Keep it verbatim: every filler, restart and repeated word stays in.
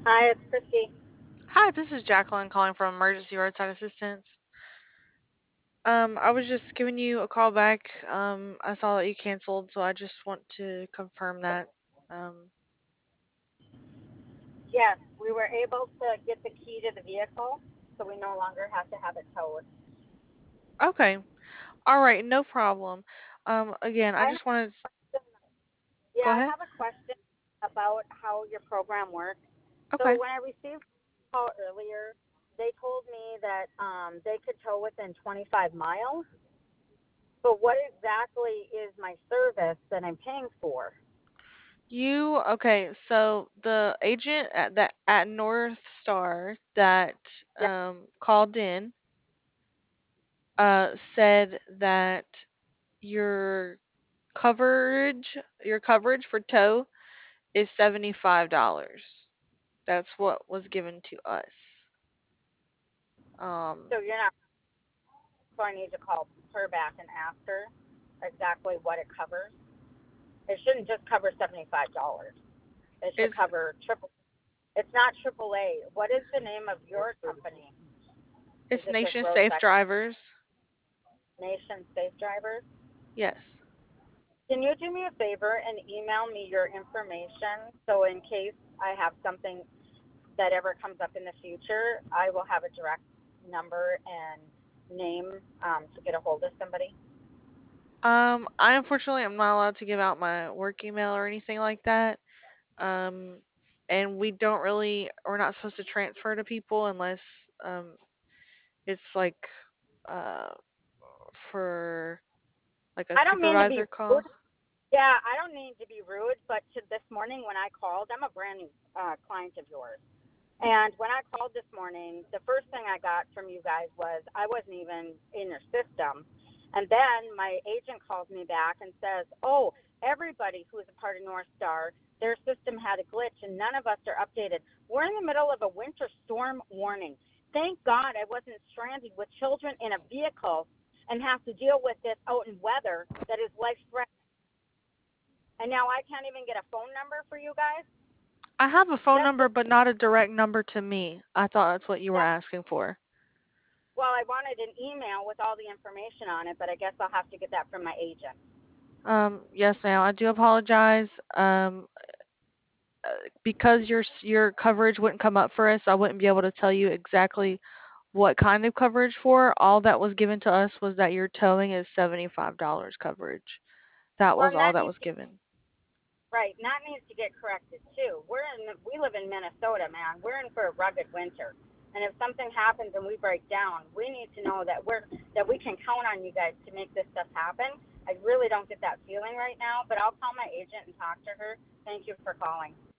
Hi, it's Christy. Hi, this is Jacqueline calling from Emergency Roadside Assistance. Um, I was just giving you a call back. Um, I saw that you canceled, so I just want to confirm that. Um, Yes, we were able to get the key to the vehicle, so we no longer have to have it towed. okay, all right, no problem. Um, again, I I have, just wanted. yeah, Go I ahead. have a question about how your program works. So Okay. when I received a call earlier, they told me that um, they could tow within twenty-five miles. But what exactly is my service that I'm paying for? You okay? So the agent at that at North Star that Yeah, um called in uh said that your coverage your coverage for tow is seventy-five dollars. That's what was given to us. Um, so you're not. So I need to call her back and ask her exactly what it covers. It shouldn't just cover seventy-five dollars. It should it's cover triple. It's not triple A. What is the name of your company? Is it's it just Nation Safe Roadside Drivers. Nation Safe Drivers? Yes. Can you do me a favor and email me your information so in case I have something that ever comes up in the future, I will have a direct number and name um, to get a hold of somebody? Um, I unfortunately am not allowed to give out my work email or anything like that. Um, and we don't really we're not supposed to transfer to people unless um it's like uh for like a I don't mean to be supervisor call. rude. Yeah, I don't mean to be rude, but to this morning when I called, I'm a brand new uh, client of yours. And when I called this morning, the first thing I got from you guys was I wasn't even in your system. And then my agent calls me back and says, oh, everybody who is a part of North Star, their system had a glitch and none of us are updated. We're in the middle of a winter storm warning. Thank God I wasn't stranded with children in a vehicle and have to deal with this out in weather that is life threatening. And now I can't even get a phone number for you guys. I have a phone That's number just but not a direct number to me. I thought that's what you were that. asking for. Well, I wanted an email with all the information on it, but I guess I'll have to get that from my agent. Um, yes, ma'am. I do apologize. Um, because your s- your coverage wouldn't come up for us, I wouldn't be able to tell you exactly what kind of coverage for. All that was given to us was that your towing is seventy-five dollars coverage. That Well, was and all that that needs was to given. right. And that needs to get corrected too. We're in. We live in Minnesota, man. We're in for a rugged winter, and if something happens and we break down, we need to know that we're that we can count on you guys to make this stuff happen. I really don't get that feeling right now, but I'll call my agent and talk to her. Thank you for calling.